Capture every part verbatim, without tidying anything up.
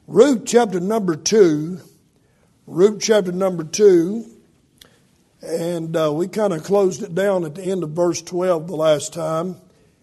Ruth chapter number two, Ruth chapter number two, and uh, we kind of closed it down at the end of verse twelve the last time.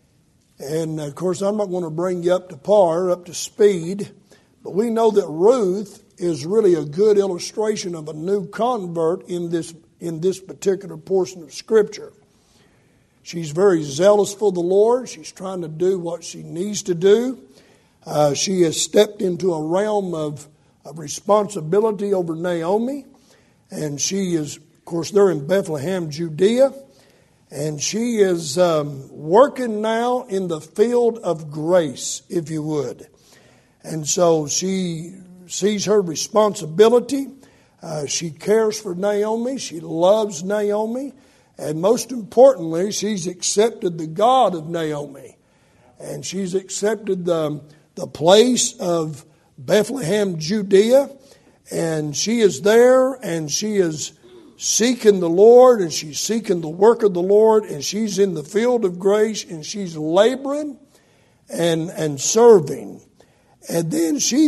And of course, I'm not going to bring you up to par, up to speed, but we know that Ruth is really a good illustration of a new convert in this in this particular portion of Scripture. She's very zealous for the Lord. She's trying to do what she needs to do. Uh, she has stepped into a realm of, of responsibility over Naomi. And she is, of course, they're in Bethlehem, Judea. And she is um, working now in the field of grace, if you would. And so she sees her responsibility. Uh, she cares for Naomi. She loves Naomi. And most importantly, she's accepted the God of Naomi. And she's accepted the, the place of Bethlehem, Judea. And she is there and she is seeking the Lord and she's seeking the work of the Lord. And she's in the field of grace and she's laboring and, and serving. And then she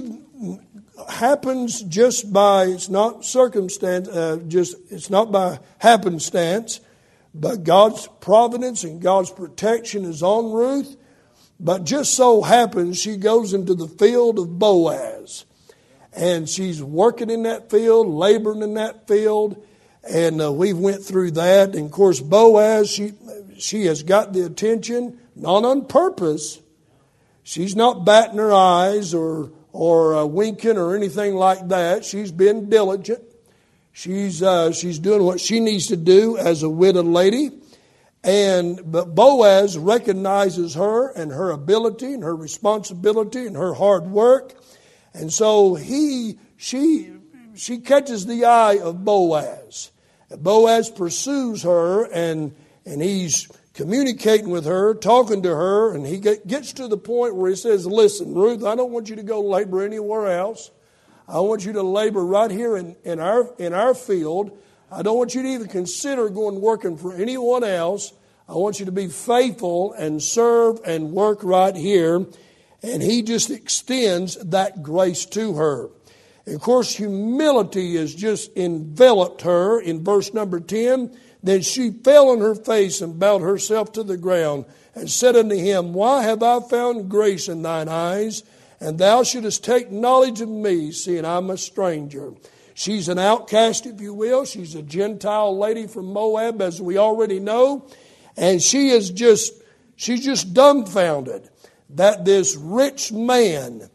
happens just by, it's not circumstance, uh, just it's not by happenstance, but God's providence and God's protection is on Ruth. But just so happens she goes into the field of Boaz. And she's working in that field, laboring in that field. And uh, we went through that. And of course, Boaz, she, she has got the attention, not on purpose. She's not batting her eyes or, or uh, winking or anything like that. She's been diligent. She's uh, she's doing what she needs to do as a widowed lady. And but Boaz recognizes her and her ability and her responsibility and her hard work. And so he she she catches the eye of Boaz. Boaz pursues her and and he's communicating with her, talking to her, and he gets to the point where he says, "Listen, Ruth, I don't want you to go labor anywhere else. I want you to labor right here in, in our in our field. I don't want you to even consider going working for anyone else. I want you to be faithful and serve and work right here." And he just extends that grace to her. And of course, humility has just enveloped her in verse number ten. Then she fell on her face and bowed herself to the ground and said unto him, "Why have I found grace in thine eyes? And thou shouldest take knowledge of me, seeing I'm a stranger." She's an outcast, if you will. She's a Gentile lady from Moab, as we already know. And she is just, she's just dumbfounded that this rich man,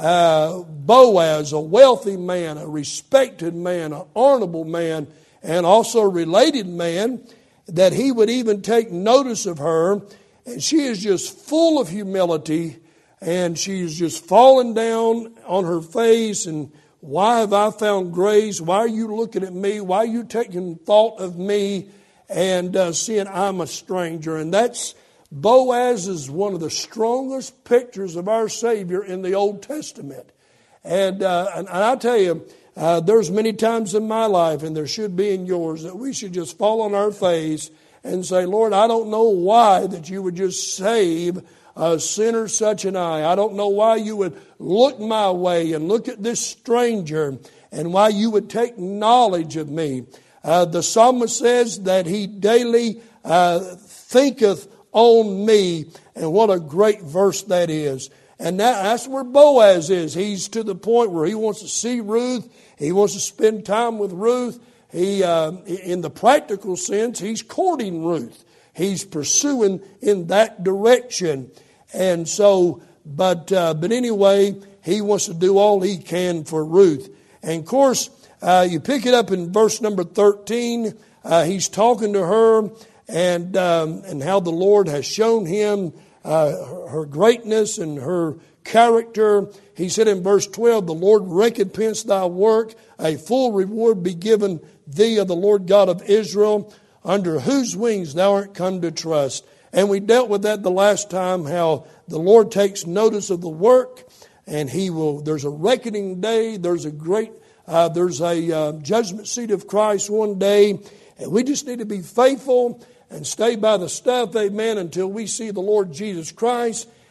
uh, Boaz, a wealthy man, a respected man, an honorable man, and also a related man, that he would even take notice of her. And she is just full of humility. And she's just falling down on her face and, "Why have I found grace? Why are you looking at me? Why are you taking thought of me and uh, seeing I'm a stranger?" And that's, Boaz is one of the strongest pictures of our Savior in the Old Testament. And, uh, and, and I tell you, uh, there's many times in my life, and there should be in yours, that we should just fall on our face and say, "Lord, I don't know why that you would just save a sinner such an I. I don't know why you would look my way and look at this stranger and why you would take knowledge of me." Uh, the psalmist says that he daily uh, thinketh on me. And what a great verse that is. And that, that's where Boaz is. He's to the point where he wants to see Ruth. He wants to spend time with Ruth. He, uh, in the practical sense, he's courting Ruth. He's pursuing in that direction. And so, but uh, but anyway, he wants to do all he can for Ruth. And of course, uh, you pick it up in verse number thirteen. Uh, he's talking to her and um, and how the Lord has shown him uh, her, her greatness and her character. He said in verse twelve, "The Lord recompense thy work, a full reward be given thee of the Lord God of Israel, under whose wings thou art come to trust." And we dealt with that the last time, how the Lord takes notice of the work, and He will. There's a reckoning day. There's a great. Uh, there's a uh, judgment seat of Christ one day, and we just need to be faithful and stay by the stuff, amen, until we see the Lord Jesus Christ.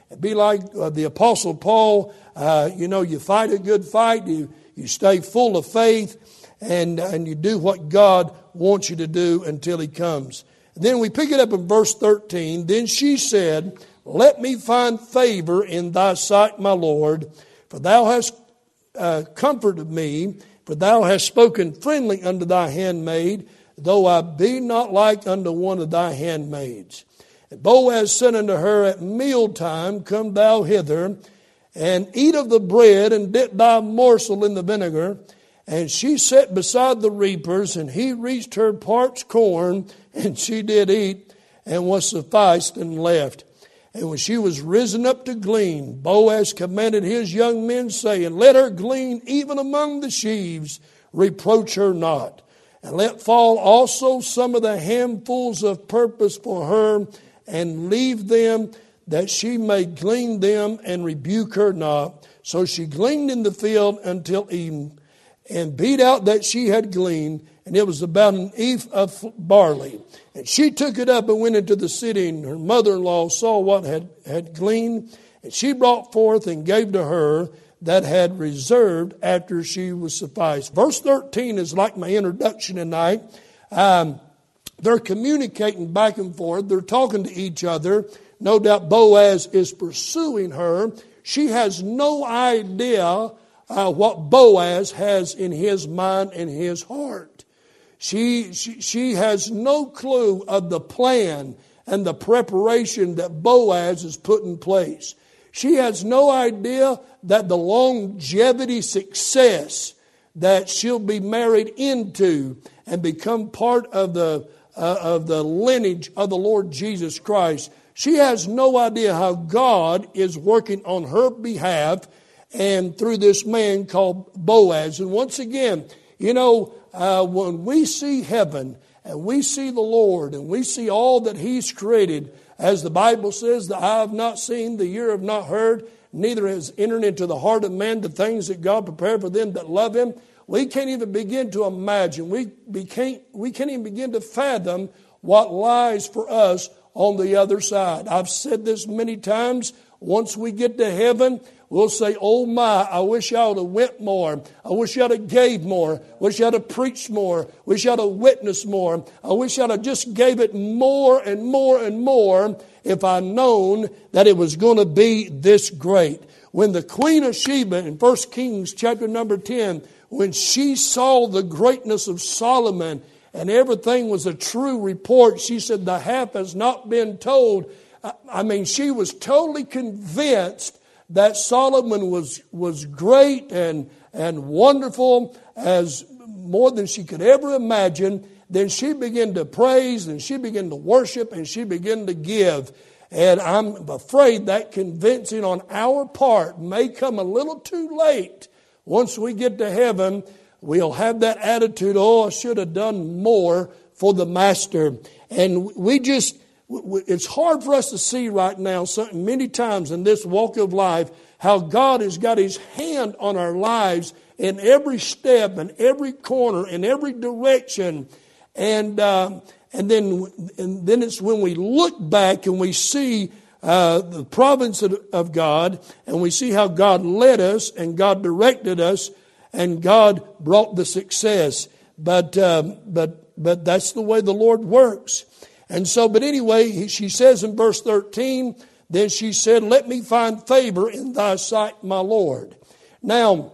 Be like uh, the Apostle Paul. Uh, you know, you fight a good fight. You, you stay full of faith. And, and you do what God wants you to do until He comes. And then we pick it up in verse thirteen. Then she said, let me find favor in thy sight, my Lord. For thou hast uh, comforted me. For thou hast spoken friendly unto thy handmaid, though I be not like unto one of thy handmaids. And Boaz said unto her, at mealtime come thou hither, and eat of the bread, and dip thy morsel in the vinegar. And she sat beside the reapers, and he reached her parched corn, and she did eat, and was sufficed, and left. And when she was risen up to glean, Boaz commanded his young men, saying, let her glean even among the sheaves, reproach her not. And let fall also some of the handfuls of purpose for her, and leave them, that she may glean them, and rebuke her not. So she gleaned in the field until even, and beat out that she had gleaned, and it was about an ephah of barley. And she took it up and went into the city, and her mother-in-law saw what had, had gleaned, and she brought forth and gave to her that had reserved after she was sufficed. Verse thirteen is like my introduction tonight. Um, they're communicating back and forth. They're talking to each other. No doubt Boaz is pursuing her. She has no idea uh, what Boaz has in his mind and his heart. She, she, she has no clue of the plan and the preparation that Boaz has put in place. She has no idea that the longevity success that she'll be married into and become part of the uh, of the lineage of the Lord Jesus Christ. She has no idea how God is working on her behalf and through this man called Boaz. And once again, you know, uh, when we see heaven and we see the Lord and we see all that He's created, as the Bible says, the eye have not seen, the ear have not heard, neither has entered into the heart of man the things that God prepared for them that love Him. We can't even begin to imagine. We, we, can't, we can't even begin to fathom what lies for us on the other side. I've said this many times. Once we get to heaven, we'll say, oh my, I wish I would have went more. I wish I'd have gave more. Wish I'd have preached more. Wish I'd have witnessed more. I wish I'd have just gave it more and more and more if I'd known that it was going to be this great. When the Queen of Sheba in First Kings chapter number ten, when she saw the greatness of Solomon and everything was a true report, she said, the half has not been told. I mean, she was totally convinced that Solomon was, was great and, and wonderful, as more than she could ever imagine. Then she began to praise and she began to worship and she began to give. And I'm afraid that convincing on our part may come a little too late. Once we get to heaven, we'll have that attitude, oh, I should have done more for the Master. And we just, it's hard for us to see right now, many times in this walk of life, how God has got His hand on our lives in every step and every corner, in every direction. And uh, and then and then it's when we look back and we see uh, the providence of, of God, and we see how God led us and God directed us and God brought the success. But um, but but that's the way the Lord works. And so, but anyway, she says in verse thirteen, then she said, let me find favor in thy sight, my Lord. Now,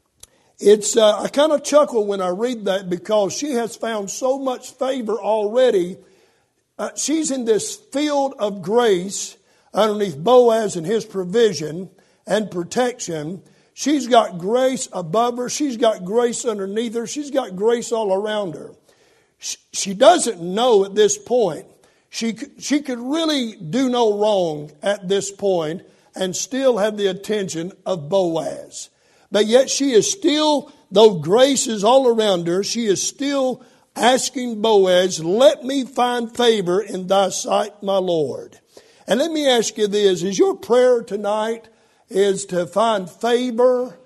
it's uh, I kind of chuckle when I read that, because she has found so much favor already. Uh, she's in this field of grace underneath Boaz and his provision and protection. She's got grace above her. She's got grace underneath her. She's got grace all around her. She doesn't know at this point. She, she could really do no wrong at this point and still have the attention of Boaz. But yet she is still, though grace is all around her, she is still asking Boaz, let me find favor in thy sight, my Lord. And let me ask you this, is your prayer tonight is to find favor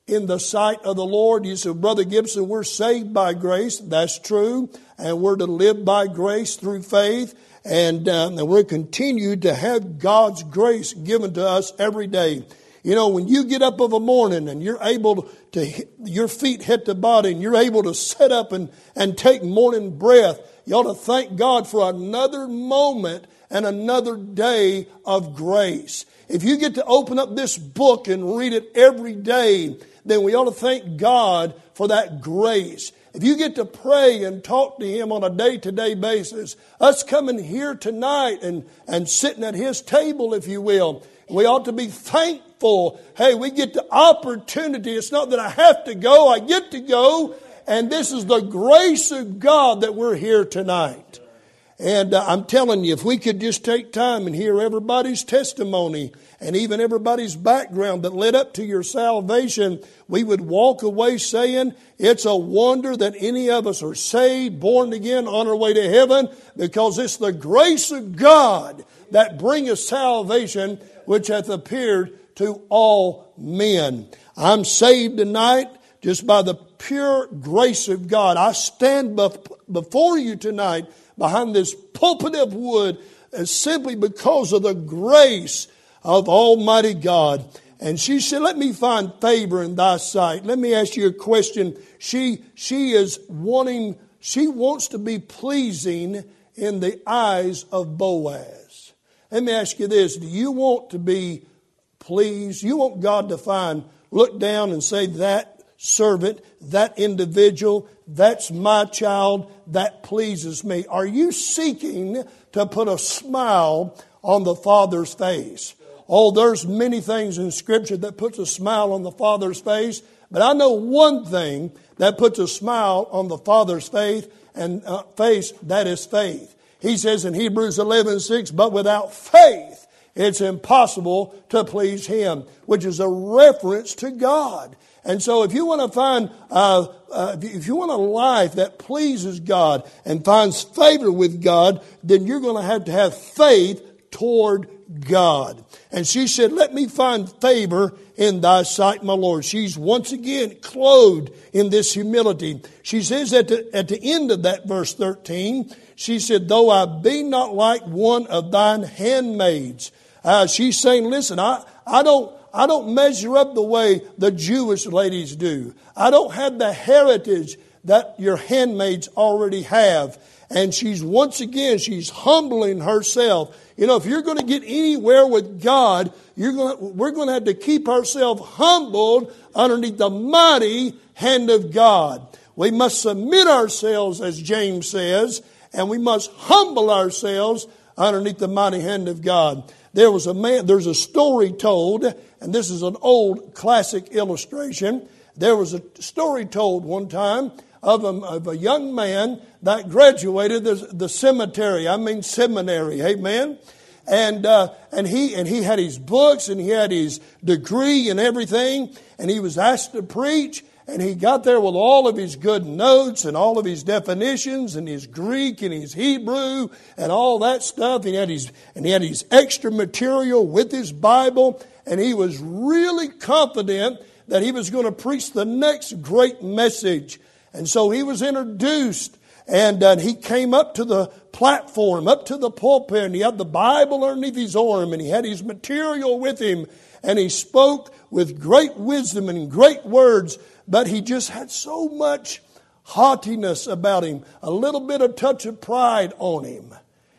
in the sight of the Lord. You said, Brother Gibson, we're saved by grace. That's true. And we're to live by grace through faith. And, um, and we're continued to have God's grace given to us every day. You know, when you get up of a morning and you're able to, hit, your feet hit the body and you're able to sit up and, and take morning breath, you ought to thank God for another moment and another day of grace. If you get to open up this book and read it every day, then we ought to thank God for that grace. If you get to pray and talk to Him on a day-to-day basis, us coming here tonight and, and sitting at His table, if you will, we ought to be thankful. Hey, we get the opportunity. It's not that I have to go, I get to go. And this is the grace of God that we're here tonight. And uh, I'm telling you, if we could just take time and hear everybody's testimony and even everybody's background that led up to your salvation, we would walk away saying it's a wonder that any of us are saved, born again, on our way to heaven, because it's the grace of God that bringeth salvation, which hath appeared to all men. I'm saved tonight just by the pure grace of God. I stand before you tonight behind this pulpit of wood simply because of the grace of Almighty God. And she said, let me find favor in thy sight. Let me ask you a question. She, she is wanting, she wants to be pleasing in the eyes of Boaz. Let me ask you this. Do you want to be pleased? You want God to find, look down and say, that servant, that individual, that's my child, that pleases me. Are you seeking to put a smile on the Father's face? Oh, there's many things in Scripture that puts a smile on the Father's face, but I know one thing that puts a smile on the Father's face, and uh, face, that is faith. He says in Hebrews eleven six, but without faith it's impossible to please Him, which is a reference to God. And so if you want to find, uh, uh, if you want a life that pleases God and finds favor with God, then you're going to have to have faith toward God. And she said, let me find favor in thy sight, my Lord. She's once again clothed in this humility. She says at the, at the end of that verse thirteen, she said, though I be not like one of thine handmaids. Uh, she's saying, listen, I, I don't, I don't measure up the way the Jewish ladies do. I don't have the heritage that your handmaids already have. And she's once again, she's humbling herself. You know, if you're going to get anywhere with God, you're going to, we're going to have to keep ourselves humbled underneath the mighty hand of God. We must submit ourselves, as James says, and we must humble ourselves underneath the mighty hand of God. There was a man, there's a story told, and this is an old classic illustration. There was a story told one time of a, of a young man that graduated the, the cemetery, I mean seminary, amen? And uh, and he and he had his books and he had his degree and everything, and he was asked to preach. And he got there with all of his good notes and all of his definitions and his Greek and his Hebrew and all that stuff. He had his, and he had his extra material with his Bible. And he was really confident that he was going to preach the next great message. And so he was introduced, and uh, he came up to the platform, up to the pulpit, and he had the Bible underneath his arm, and he had his material with him. And he spoke with great wisdom and great words. But he just had so much haughtiness about him, a little bit of touch of pride on him.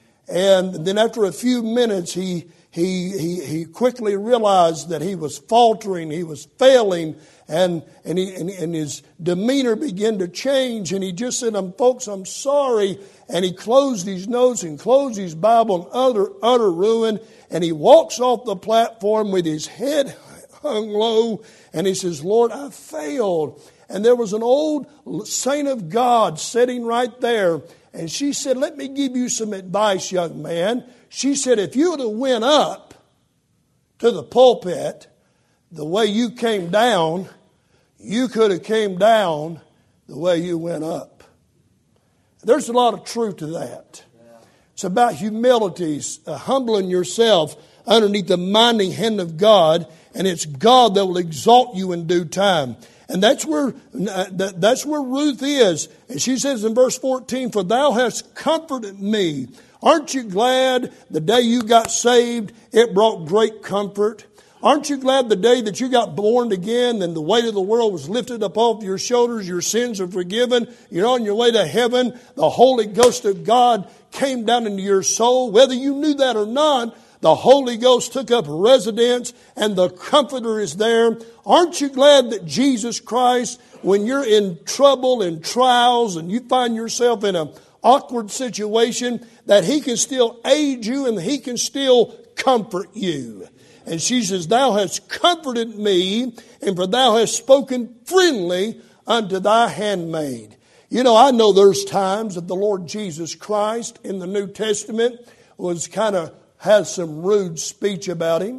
And then after a few minutes, he he he, he quickly realized that he was faltering, he was failing, and and, he, and and his demeanor began to change. And he just said, "Um, folks, I'm sorry." And he closed his notes and closed his Bible in utter utter ruin. And he walks off the platform with his head hung low, and he says, Lord, I failed. And there was an old saint of God sitting right there, and she said, let me give you some advice, young man. She said, if you would have went up to the pulpit the way you came down, you could have came down the way you went up. There's a lot of truth to that. It's about humility, uh, humbling yourself underneath the mighty hand of God. and it's God that will exalt you in due time. And that's where that's where Ruth is. And she says in verse fourteen, "For thou hast comforted me." Aren't you glad the day you got saved, it brought great comfort? Aren't you glad the day that you got born again and the weight of the world was lifted up off your shoulders, your sins are forgiven, you're on your way to heaven, the Holy Ghost of God came down into your soul? Whether you knew that or not, the Holy Ghost took up residence and the Comforter is there. Aren't you glad that Jesus Christ, when you're in trouble and trials and you find yourself in an awkward situation, that He can still aid you and He can still comfort you? And she says, "Thou hast comforted me, and for thou hast spoken friendly unto thy handmaid." You know, I know there's times that the Lord Jesus Christ in the New Testament was kind of, has some rude speech about Him.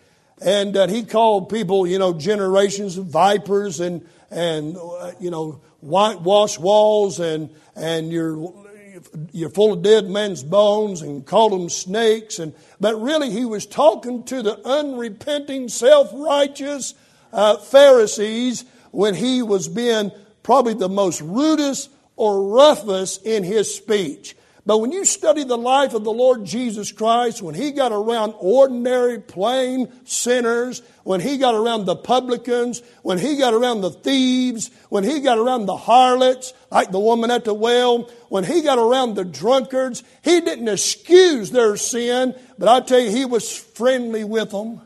And that He called people, you know, generations of vipers and, and uh, you know, whitewashed walls and, and you're, you're full of dead men's bones, and called them snakes. And but really He was talking to the unrepenting, self-righteous uh, Pharisees when He was being probably the most rudest or roughest in His speech. But when you study the life of the Lord Jesus Christ, when He got around ordinary, plain sinners, when He got around the publicans, when He got around the thieves, when He got around the harlots, like the woman at the well, when He got around the drunkards, He didn't excuse their sin, but I tell you, He was friendly with them.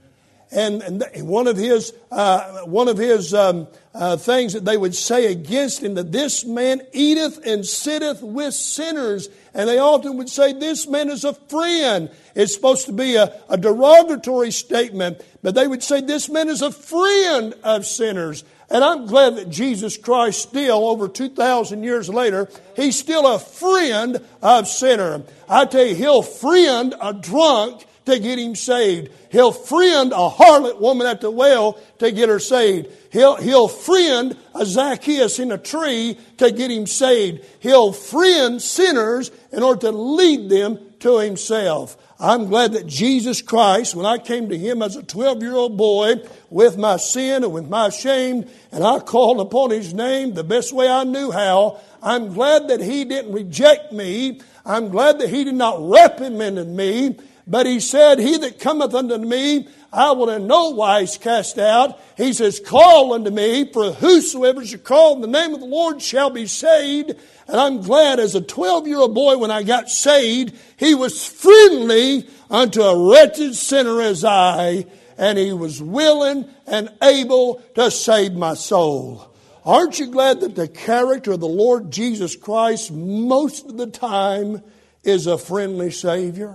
And, and one of his uh, one of his um, uh, things that they would say against Him, that this man eateth and sitteth with sinners. And they often would say, this man is a friend. It's supposed to be a, a derogatory statement, but they would say, this man is a friend of sinners. And I'm glad that Jesus Christ still, over two thousand years later, He's still a friend of sinner. I tell you, He'll friend a drunk to get him saved. He'll friend a harlot woman at the well to get her saved. He'll, he'll friend a Zacchaeus in a tree to get him saved. He'll friend sinners in order to lead them to Himself. I'm glad that Jesus Christ, when I came to Him as a twelve-year-old boy with my sin and with my shame, and I called upon His name the best way I knew how, I'm glad that He didn't reject me. I'm glad that He did not reprimand me. But He said, "He that cometh unto me, I will in no wise cast out." He says, "Call unto me, for whosoever shall call in the name of the Lord shall be saved." And I'm glad as a twelve-year-old boy when I got saved, He was friendly unto a wretched sinner as I, and He was willing and able to save my soul. Aren't you glad that the character of the Lord Jesus Christ most of the time is a friendly Savior?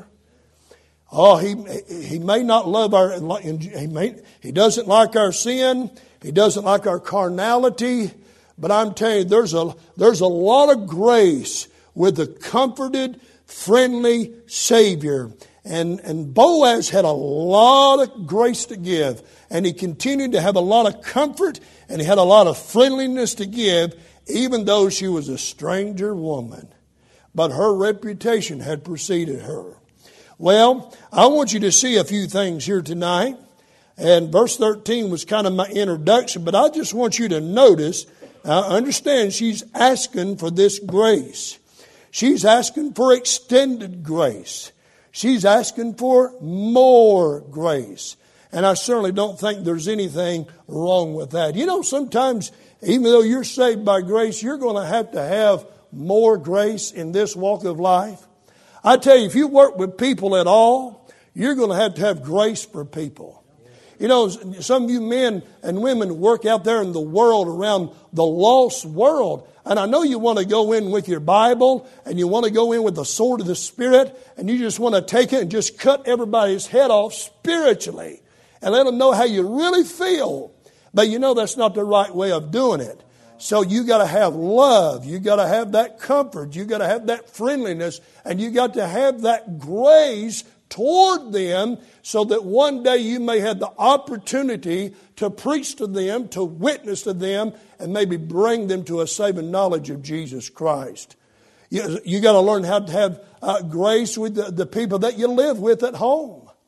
Oh, he he may not love our, he may, he doesn't like our sin, He doesn't like our carnality, but I'm telling you, there's a there's a lot of grace with the comforted, friendly Savior. And and Boaz had a lot of grace to give, and he continued to have a lot of comfort, and he had a lot of friendliness to give, even though she was a stranger woman. But her reputation had preceded her. Well, I want you to see a few things here tonight. And verse thirteen was kind of my introduction, but I just want you to notice, uh, understand she's asking for this grace. She's asking for extended grace. She's asking for more grace. And I certainly don't think there's anything wrong with that. You know, sometimes, even though you're saved by grace, you're going to have to have more grace in this walk of life. I tell you, if you work with people at all, you're going to have to have grace for people. You know, some of you men and women work out there in the world around the lost world. And I know you want to go in with your Bible and you want to go in with the sword of the Spirit and you just want to take it and just cut everybody's head off spiritually and let them know how you really feel. But you know that's not the right way of doing it. So you got to have love. You got to have that comfort. You got to have that friendliness. And you got to have that grace toward them so that one day you may have the opportunity to preach to them, to witness to them, and maybe bring them to a saving knowledge of Jesus Christ. You, you got to learn how to have uh, grace with the, the people that you live with at home.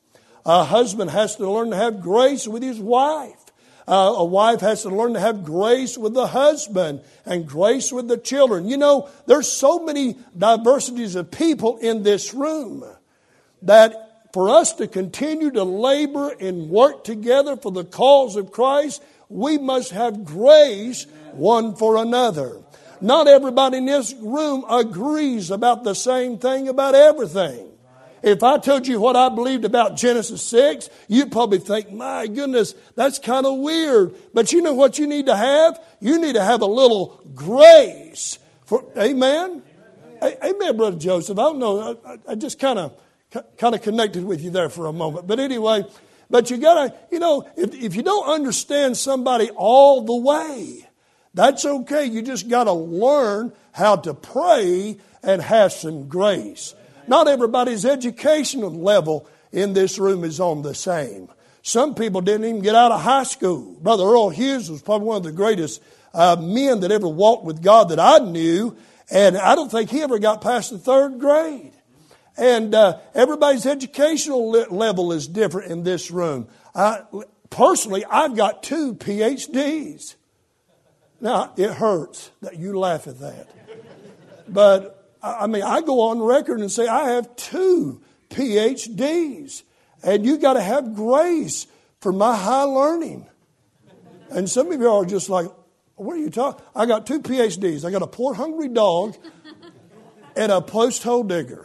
A husband has to learn to have grace with his wife. Uh, a wife has to learn to have grace with the husband and grace with the children. You know, there's so many diversities of people in this room that for us to continue to labor and work together for the cause of Christ, we must have grace one for another. Not everybody in this room agrees about the same thing about everything. If I told you what I believed about Genesis six, you'd probably think, my goodness, that's kind of weird. But you know what you need to have? You need to have a little grace. For, amen? Amen, amen Brother Joseph. I don't know. I, I just kind of kind of connected with you there for a moment. But anyway, but you got to, you know, if, if you don't understand somebody all the way, that's okay. You just got to learn how to pray and have some grace. Not everybody's educational level in this room is on the same. Some people didn't even get out of high school. Brother Earl Hughes was probably one of the greatest uh, men that ever walked with God that I knew. And I don't think he ever got past the third grade. And uh, everybody's educational le- level is different in this room. I, personally, I've got two P H Ds. Now, it hurts that you laugh at that. But I mean, I go on record and say I have two P H Ds. And you got to have grace for my high learning. And some of you are just like, what are you talking? I got two P H Ds. I got a poor hungry dog and a post hole digger.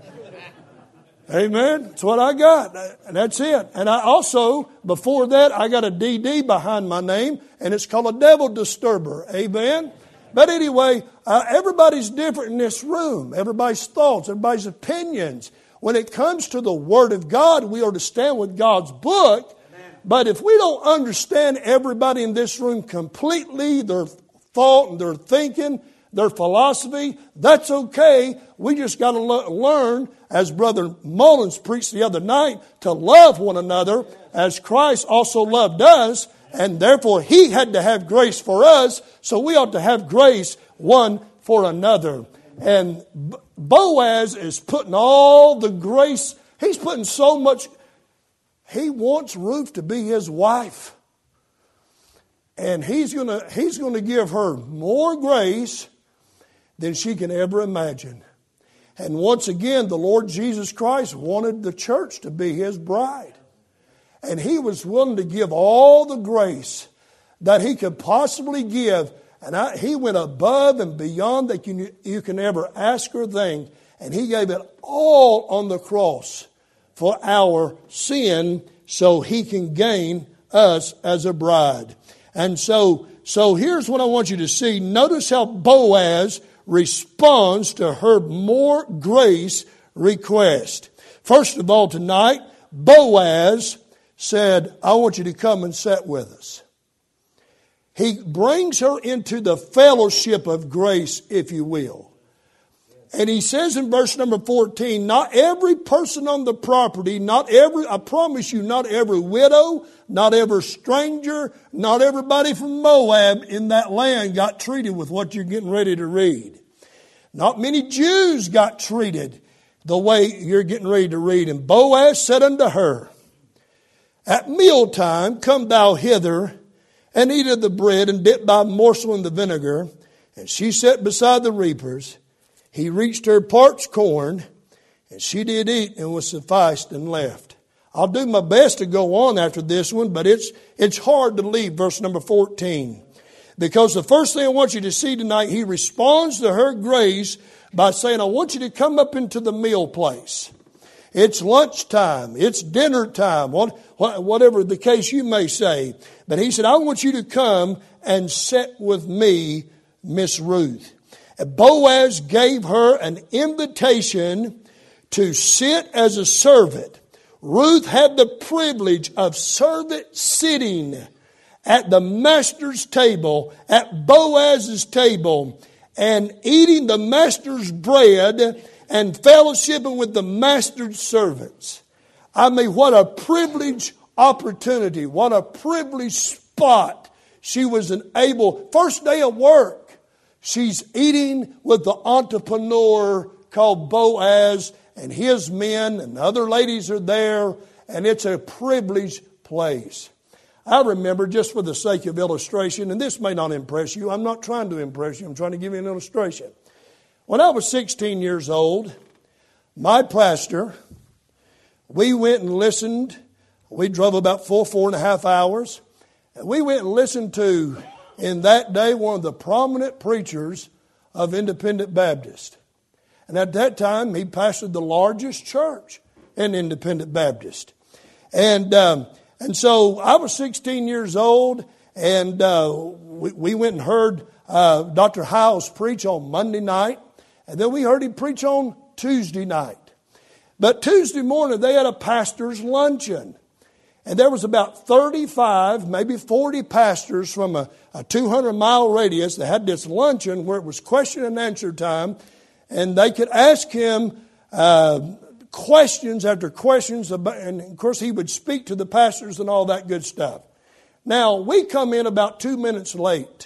Amen. That's what I got. And that's it. And I also, before that, I got a D D behind my name, and it's called a devil disturber. Amen. But anyway, uh, everybody's different in this room. Everybody's thoughts, everybody's opinions. When it comes to the Word of God, we are to stand with God's book. Amen. But if we don't understand everybody in this room completely, their thought and their thinking, their philosophy, that's okay. We just got to le- learn, as Brother Mullins preached the other night, to love one another as Christ also loved us. And therefore, He had to have grace for us, so we ought to have grace one for another. And Boaz is putting all the grace, he's putting so much, he wants Ruth to be his wife. And he's going to he's going to give her more grace than she can ever imagine. And once again, the Lord Jesus Christ wanted the church to be His bride. And He was willing to give all the grace that He could possibly give. And I, He went above and beyond that you, you can ever ask or think. And He gave it all on the cross for our sin so He can gain us as a bride. And so, so here's what I want you to see. Notice how Boaz responds to her more grace request. First of all, tonight, Boaz said, I want you to come and sit with us. He brings her into the fellowship of grace, if you will. And he says in verse number fourteen, not every person on the property, not every, I promise you, not every widow, not every stranger, not everybody from Moab in that land got treated with what you're getting ready to read. Not many Jews got treated the way you're getting ready to read. And Boaz said unto her, at mealtime come thou hither, and eat of the bread, and dip thy morsel in the vinegar. And she sat beside the reapers. He reached her parched corn, and she did eat, and was sufficed, and left. I'll do my best to go on after this one, but it's it's hard to leave verse number fourteen. Because the first thing I want you to see tonight, he responds to her grace by saying, I want you to come up into the meal place. It's lunchtime. It's dinner time. Whatever the case you may say. But he said, I want you to come and sit with me, Miss Ruth. And Boaz gave her an invitation to sit as a servant. Ruth had the privilege of servant sitting at the master's table, at Boaz's table, and eating the master's bread and fellowshipping with the master's servants. I mean, what a privileged opportunity. What a privileged spot she was able. First day of work, she's eating with the entrepreneur called Boaz, and his men and other ladies are there. and it's a privileged place. I remember, just for the sake of illustration, and this may not impress you, I'm not trying to impress you, I'm trying to give you an illustration. When I was sixteen years old, my pastor, we went and listened. We drove about four, four and a half hours. And we went and listened to, in that day, one of the prominent preachers of Independent Baptist. And at that time, he pastored the largest church in Independent Baptist. And um, and so I was sixteen years old, and uh, we, we went and heard uh, Doctor Howes preach on Monday night. And then we heard him preach on Tuesday night. But Tuesday morning, they had a pastor's luncheon. And there was about thirty-five, maybe forty pastors from a, a two hundred mile radius that had this luncheon where it was question and answer time. And they could ask him uh, questions after questions. About, and of course, he would speak to the pastors and all that good stuff. Now, we come in about two minutes late.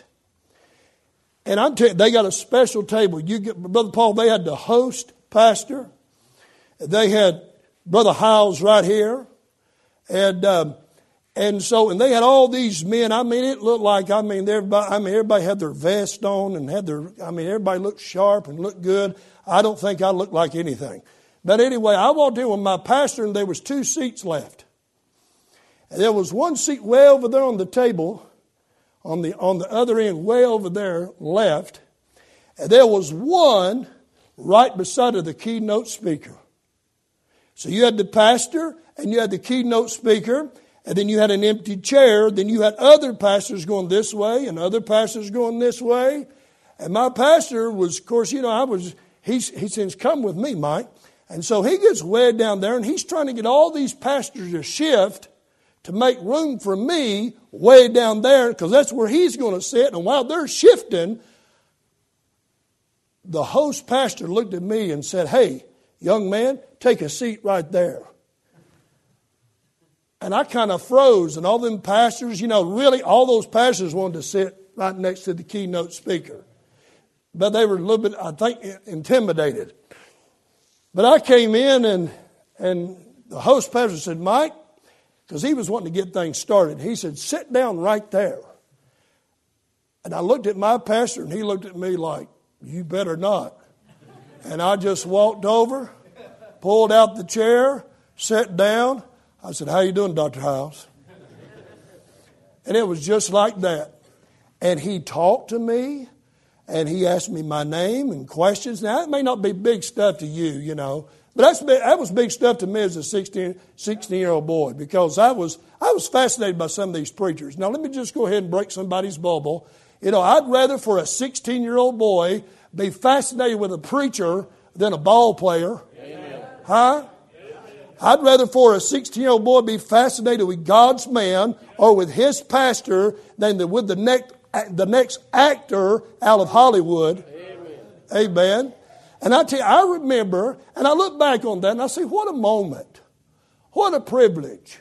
And I'm telling you, they got a special table. You get, Brother Paul, they had the host pastor. They had Brother Howes right here. And um, and so, and they had all these men. I mean, it looked like, I mean, everybody, I mean, everybody had their vest on and had their, I mean, everybody looked sharp and looked good. I don't think I looked like anything. But anyway, I walked in with my pastor, and there was two seats left. And there was one seat way over there on the table, on the on the other end, way over there left. And there was one right beside of the keynote speaker. So you had the pastor, and you had the keynote speaker, and then you had an empty chair. Then you had other pastors going this way and other pastors going this way. And my pastor was, of course, you know, I was, he's, he says, come with me, Mike. And so he gets way down there, and he's trying to get all these pastors to shift to make room for me way down there, because that's where he's going to sit. And while they're shifting, the host pastor looked at me and said, hey, young man, take a seat right there. And I kind of froze, and all them pastors, you know, really all those pastors wanted to sit right next to the keynote speaker. But they were a little bit, I think, intimidated. But I came in, and and the host pastor said, Mike, because he was wanting to get things started, he said, sit down right there. And I looked at my pastor, and he looked at me like, you better not. And I just walked over, pulled out the chair, sat down. I said, how you doing, Doctor Howes? And it was just like that. And he talked to me, and he asked me my name and questions. Now, it may not be big stuff to you, you know, but that's big, that was big stuff to me as a sixteen, sixteen-year-old boy, because I was I was fascinated by some of these preachers. Now, let me just go ahead and break somebody's bubble. You know, I'd rather for a sixteen-year-old boy be fascinated with a preacher than a ball player. Amen. Huh? I'd rather for a sixteen-year-old boy be fascinated with God's man or with his pastor than the, with the next, the next actor out of Hollywood. Amen. Amen. And I tell you, I remember, and I look back on that, and I say, what a moment. What a privilege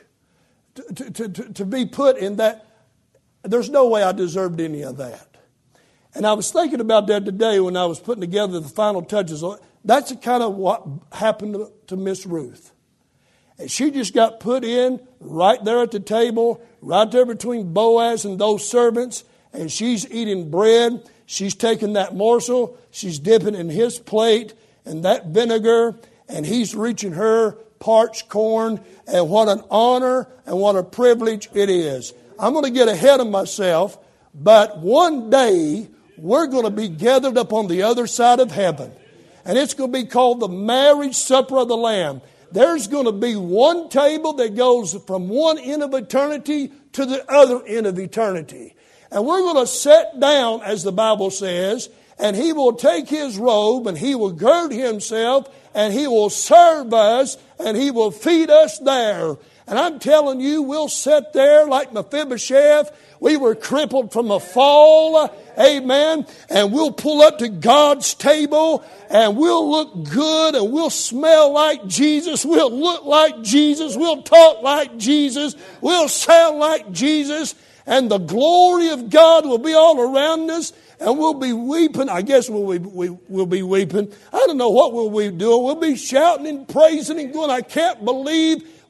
to, to, to, to be put in that. There's no way I deserved any of that. And I was thinking about that today when I was putting together the final touches. That's kind of what happened to, to Miss Ruth. And she just got put in right there at the table, right there between Boaz and those servants. And she's eating bread. She's taking that morsel. She's dipping in his plate and that vinegar. And he's reaching her parched corn. And what an honor and what a privilege it is. I'm going to get ahead of myself. But one day, we're going to be gathered up on the other side of heaven. And it's going to be called the marriage supper of the Lamb. There's going to be one table that goes from one end of eternity to the other end of eternity. And we're going to sit down, as the Bible says, and he will take his robe and he will gird himself and he will serve us and he will feed us there. And I'm telling you, we'll sit there like Mephibosheth. We were crippled from a fall. Amen. And we'll pull up to God's table and we'll look good and we'll smell like Jesus. We'll look like Jesus. We'll talk like Jesus. We'll sound like Jesus. And the glory of God will be all around us. And we'll be weeping. I guess we'll, we, we, we'll be weeping. I don't know what we'll be doing. We'll be shouting and praising and going, I can't believe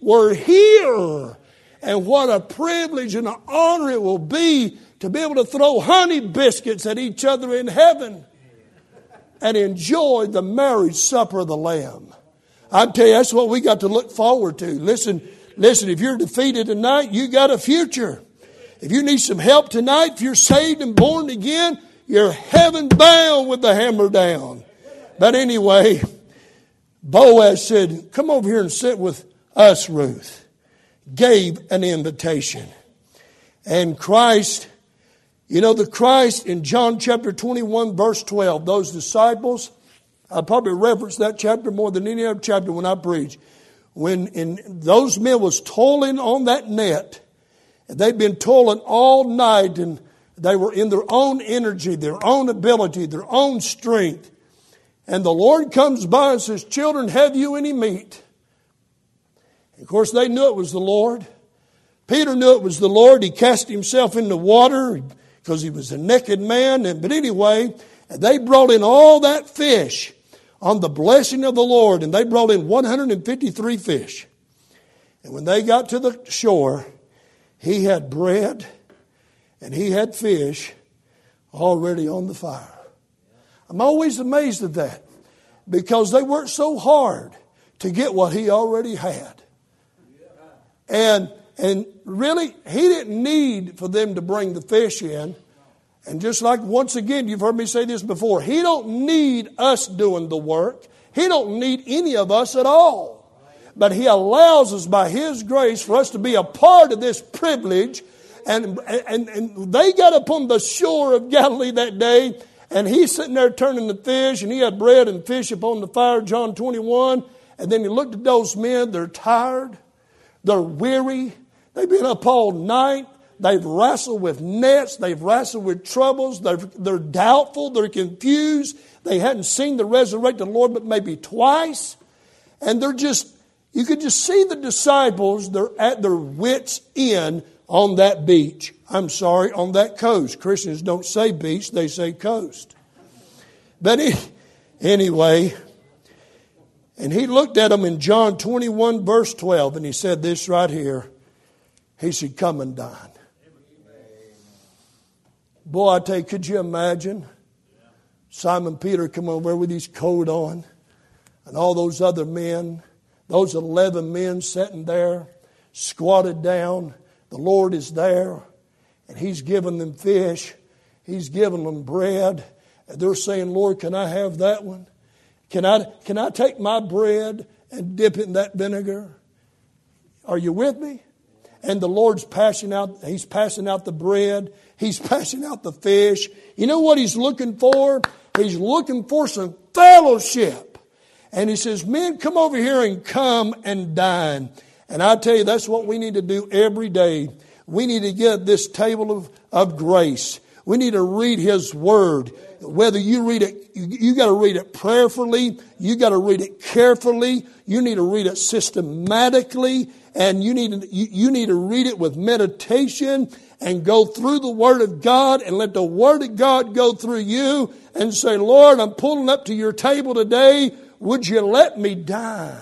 We're here. And what a privilege and an honor it will be to be able to throw honey biscuits at each other in heaven and enjoy the marriage supper of the Lamb. I tell you, that's what we got to look forward to. Listen, listen, if you're defeated tonight, you got a future. If you need some help tonight, if you're saved and born again, you're heaven bound with the hammer down. But anyway, Boaz said, come over here and sit with us, Ruth. Gave an invitation. And Christ, you know, the Christ in John chapter twenty-one, verse twelve, those disciples, I probably reference that chapter more than any other chapter when I preach. When in, those men was toiling on that net, and they'd been toiling all night, and they were in their own energy, their own ability, their own strength. And the Lord comes by and says, children, have you any meat? Of course, they knew it was the Lord. Peter knew it was the Lord. He cast himself in the water because he was a naked man. And, but anyway, they brought in all that fish on the blessing of the Lord. And they brought in one hundred fifty-three fish. And when they got to the shore, he had bread and he had fish already on the fire. I'm always amazed at that because they worked so hard to get what he already had. And and really, he didn't need for them to bring the fish in. And just like, once again, you've heard me say this before, he don't need us doing the work. He don't need any of us at all. But he allows us by his grace for us to be a part of this privilege. And, and, and they got upon the shore of Galilee that day, and he's sitting there turning the fish, and he had bread and fish upon the fire, John twenty-one. And then he looked at those men, they're tired. They're weary. They've been up all night. They've wrestled with nets. They've wrestled with troubles. They're, they're doubtful. They're confused. They hadn't seen the resurrected Lord but maybe twice. And they're just, you could just see the disciples, they're at their wits' end on that beach. I'm sorry, on that coast. Christians don't say beach, they say coast. But anyway, and he looked at them in John twenty-one, verse twelve, and he said this right here. He said, come and dine. Boy, I tell you, could you imagine Simon Peter come over with his coat on and all those other men, those eleven men sitting there, squatted down. The Lord is there, and he's giving them fish. He's giving them bread. And they're saying, Lord, can I have that one? Can I, can I take my bread and dip it in that vinegar? Are you with me? And the Lord's passing out, he's passing out the bread. He's passing out the fish. You know what he's looking for? He's looking for some fellowship. And he says, men, come over here and come and dine. And I tell you, that's what we need to do every day. We need to get at this table of, of grace. We need to read his word. Whether you read it, you, you got to read it prayerfully. You got to read it carefully. You need to read it systematically. And you need to, you, you need to read it with meditation and go through the Word of God and let the Word of God go through you and say, Lord, I'm pulling up to your table today. Would you let me dine?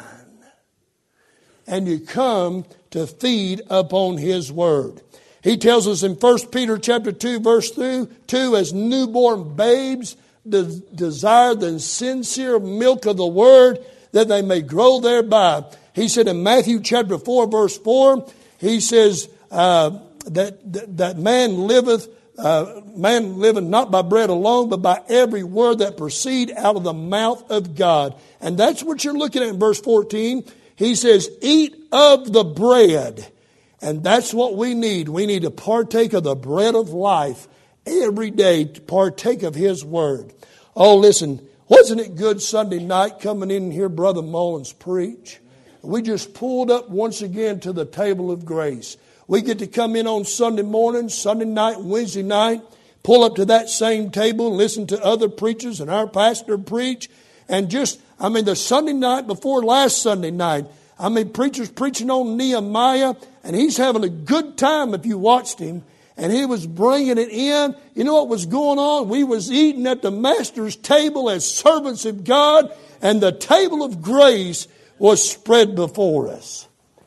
And you come to feed upon his word. He tells us in First Peter chapter two, verse two, as newborn babes de- desire the sincere milk of the word, that they may grow thereby. He said in Matthew chapter four, verse four, he says uh, that, that that man liveth, uh, man liveth not by bread alone, but by every word that proceed out of the mouth of God. And that's what you're looking at in verse fourteen. He says, eat of the bread. And that's what we need. We need to partake of the bread of life every day, to partake of his word. Oh, listen, wasn't it good Sunday night coming in here, Brother Mullins preach? We just pulled up once again to the table of grace. We get to come in on Sunday morning, Sunday night, Wednesday night, pull up to that same table and listen to other preachers and our pastor preach. And just, I mean, the Sunday night before last Sunday night, I mean, preachers preaching on Nehemiah, and he's having a good time if you watched him. And he was bringing it in. You know what was going on? We was eating at the master's table as servants of God, and the table of grace was spread before us.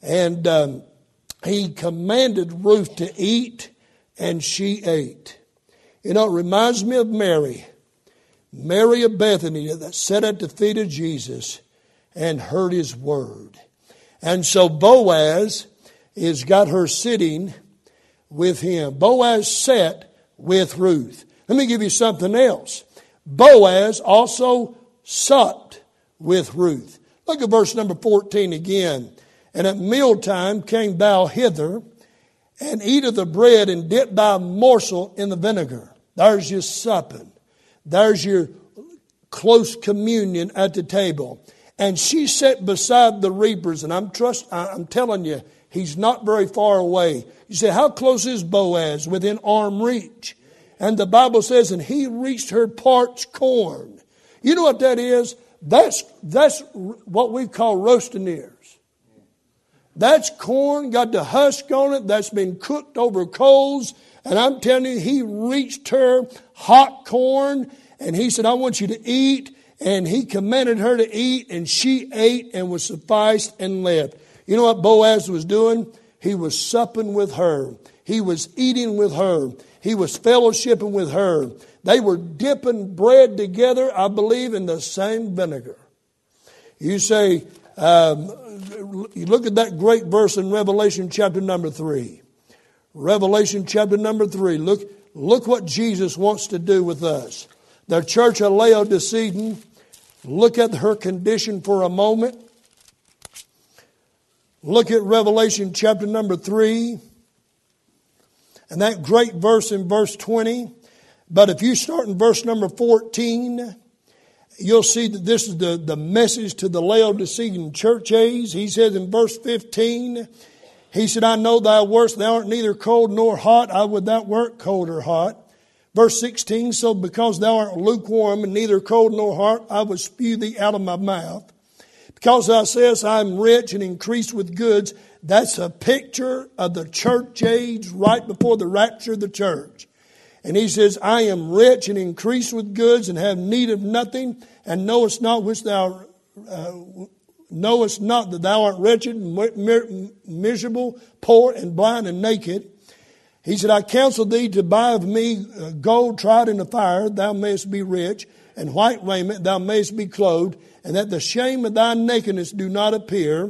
And um, he commanded Ruth to eat, and she ate. You know, it reminds me of Mary. Mary of Bethany that sat at the feet of Jesus and heard his word. And so Boaz has got her sitting with him. Boaz sat with Ruth. Let me give you something else. Boaz also supped with Ruth. Look at verse number fourteen again. And at mealtime came thou hither, and eat of the bread, and dip thy morsel in the vinegar. There's your supping. There's your close communion at the table. And she sat beside the reapers, and I'm trust. I'm telling you, he's not very far away. You say, how close is Boaz? Within arm reach. And the Bible says, and he reached her parched corn. You know what that is? That's that's what we call roasting ears. That's corn, got the husk on it, that's been cooked over coals. And I'm telling you, he reached her hot corn, and he said, I want you to eat. And he commanded her to eat, and she ate and was sufficed and left. You know what Boaz was doing? He was supping with her. He was eating with her. He was fellowshipping with her. They were dipping bread together, I believe, in the same vinegar. You say, um, you look at that great verse in Revelation chapter number three. Revelation chapter number three. Look, look what Jesus wants to do with us. The church of Laodicea, look at her condition for a moment. Look at Revelation chapter number three. And that great verse in verse twenty. But if you start in verse number fourteen, you'll see that this is the, the message to the Laodicean church age. He says in verse fifteen, he said, I know thy works, thou art neither cold nor hot. I would thou wert cold or hot. Verse sixteen, so because thou art lukewarm and neither cold nor hot, I will spew thee out of my mouth. Because thou sayest, I am rich and increased with goods. That's a picture of the church age right before the rapture of the church. And he says, I am rich and increased with goods and have need of nothing, and knowest not which thou uh, knowest not that thou art wretched, and miserable, poor, and blind, and naked. He said, I counsel thee to buy of me gold tried in the fire, thou mayest be rich, and white raiment, thou mayest be clothed, and that the shame of thy nakedness do not appear,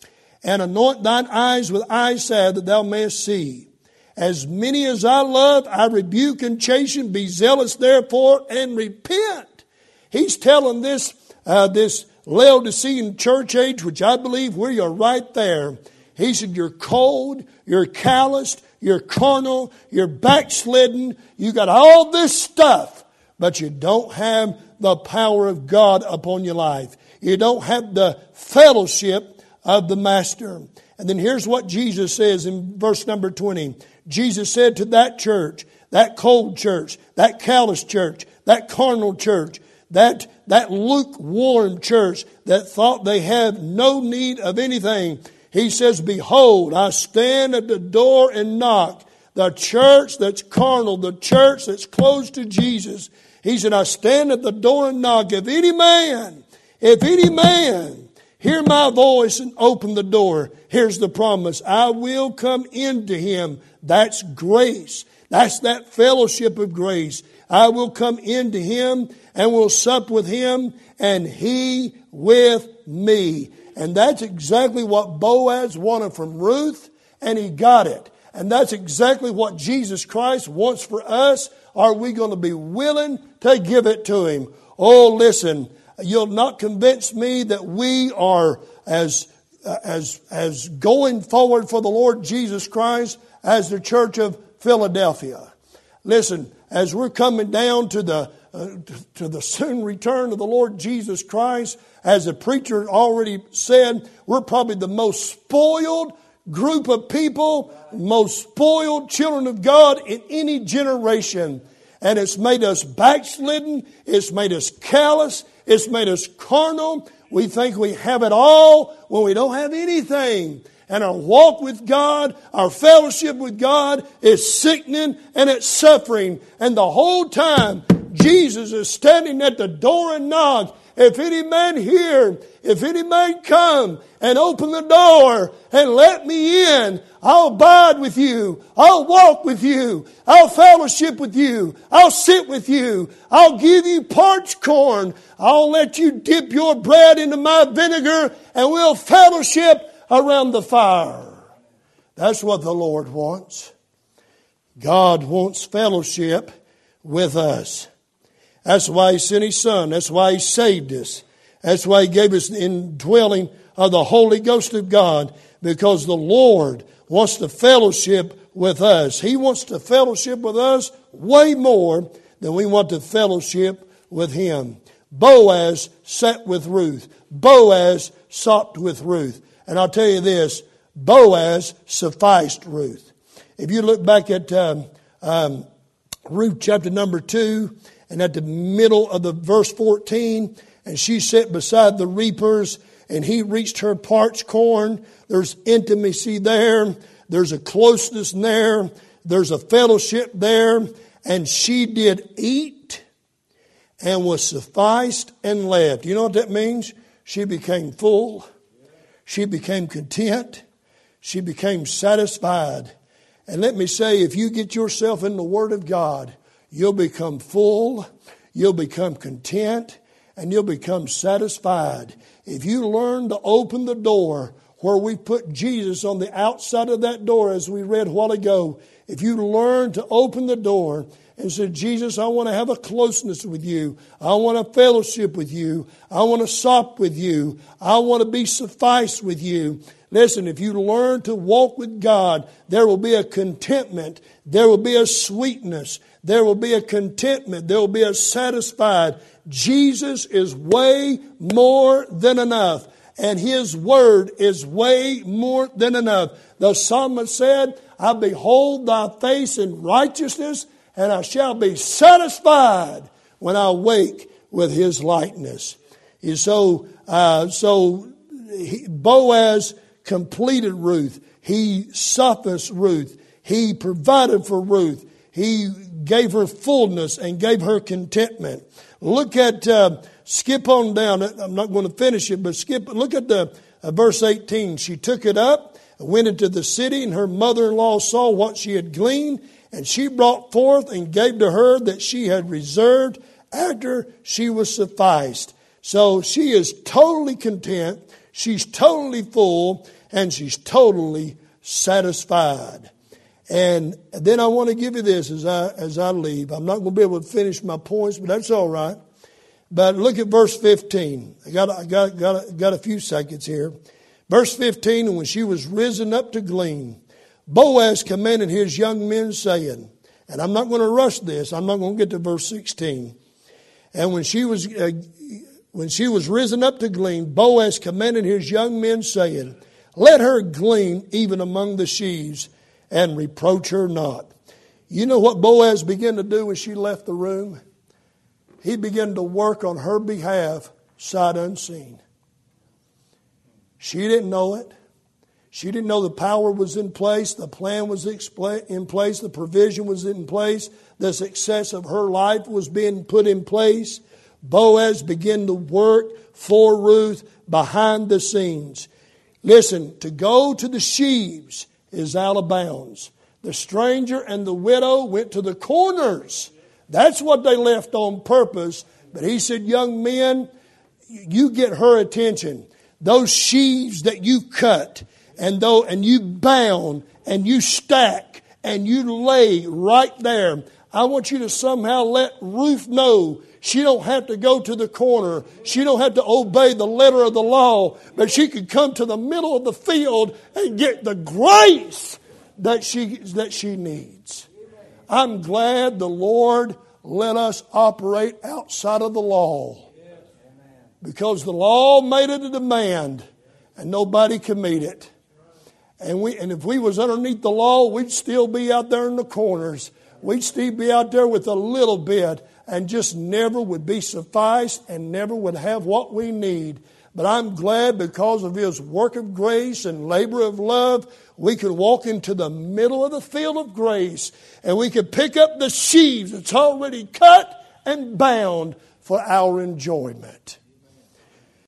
and anoint thine eyes with eye salve, that thou mayest see. As many as I love, I rebuke and chasten. Be zealous therefore and repent. He's telling this uh, this Laodicean church age, which I believe we are right there. He said, you're cold, you're calloused, you're carnal, you're backslidden. You got all this stuff, but you don't have the power of God upon your life. You don't have the fellowship of the Master. And then here's what Jesus says in verse number twenty. Jesus said to that church, that cold church, that callous church, that carnal church, that, that lukewarm church that thought they have no need of anything. He says, behold, I stand at the door and knock. The church that's carnal, the church that's close to Jesus. He said, I stand at the door and knock. If any man, if any man hear my voice and open the door, here's the promise. I will come into him. That's grace. That's that fellowship of grace. I will come into him and will sup with him and he with me. And that's exactly what Boaz wanted from Ruth, and he got it. And that's exactly what Jesus Christ wants for us. Are we going to be willing to give it to him? Oh, listen, you'll not convince me that we are as, as, as going forward for the Lord Jesus Christ as the church of Philadelphia. Listen, as we're coming down to the uh, to the soon return of the Lord Jesus Christ, as the preacher already said, we're probably the most spoiled group of people, most spoiled children of God in any generation. And it's made us backslidden. It's made us callous. It's made us carnal. We think we have it all when we don't have anything. And our walk with God, our fellowship with God is sickening and it's suffering. And the whole time Jesus is standing at the door and knock. If any man hear, if any man come and open the door and let me in, I'll abide with you. I'll walk with you. I'll fellowship with you. I'll sit with you. I'll give you parched corn. I'll let you dip your bread into my vinegar and we'll fellowship around the fire. That's what the Lord wants. God wants fellowship with us. That's why He sent His Son. That's why He saved us. That's why He gave us the indwelling of the Holy Ghost of God, because the Lord wants to fellowship with us. He wants to fellowship with us way more than we want to fellowship with Him. Boaz sat with Ruth. Boaz supped with Ruth. And I'll tell you this, Boaz sufficed Ruth. If you look back at um, um, Ruth chapter number two, and at the middle of the verse fourteen, and she sat beside the reapers, and he reached her parched corn. There's intimacy there. There's a closeness there. There's a fellowship there. And she did eat and was sufficed and left. You know what that means? She became full. She became content. She became satisfied. And let me say, if you get yourself in the Word of God, you'll become full, you'll become content, and you'll become satisfied. If you learn to open the door where we put Jesus on the outside of that door, as we read a while ago, if you learn to open the door and say, Jesus, I want to have a closeness with you. I want to fellowship with you. I want to sup with you. I want to be sufficed with you. Listen, if you learn to walk with God, there will be a contentment. There will be a sweetness. There will be a contentment. There will be a satisfied. Jesus is way more than enough. And His Word is way more than enough. The psalmist said, I behold Thy face in righteousness, and I shall be satisfied when I wake with His likeness. And so, uh, so he, Boaz completed Ruth. He sufficed Ruth. He provided for Ruth. He gave her fullness and gave her contentment. Look at, uh, skip on down. I'm not going to finish it, but skip. Look at the uh, verse eighteen. She took it up and went into the city, and her mother-in-law saw what she had gleaned, and she brought forth and gave to her that she had reserved after she was sufficed. So she is totally content. She's totally full, and she's totally satisfied. And then I want to give you this as I as I leave. I'm not going to be able to finish my points, but that's all right. But look at verse fifteen. I got I got got got a few seconds here. Verse fifteen. And when she was risen up to glean, Boaz commanded his young men, saying, and I'm not going to rush this. I'm not going to get to verse sixteen. And when she was uh, when she was risen up to glean, Boaz commanded his young men, saying, let her glean even among the sheaves, and reproach her not. You know what Boaz began to do when she left the room? He began to work on her behalf, sight unseen. She didn't know it. She didn't know the power was in place, the plan was in place, the provision was in place, the success of her life was being put in place. Boaz began to work for Ruth behind the scenes. Listen, to go to the sheaves is out of bounds. The stranger and the widow went to the corners. That's what they left on purpose. But he said, young men, you get her attention. Those sheaves that you cut and though and you bound and you stack and you lay right there. I want you to somehow let Ruth know she don't have to go to the corner. She don't have to obey the letter of the law, but she could come to the middle of the field and get the grace that she that she needs. I'm glad the Lord let us operate outside of the law, because the law made it a demand and nobody can meet it. And we and if we was underneath the law, we'd still be out there in the corners. We'd still be out there with a little bit and just never would be sufficed and never would have what we need. But I'm glad because of His work of grace and labor of love, we can walk into the middle of the field of grace and we can pick up the sheaves that's already cut and bound for our enjoyment.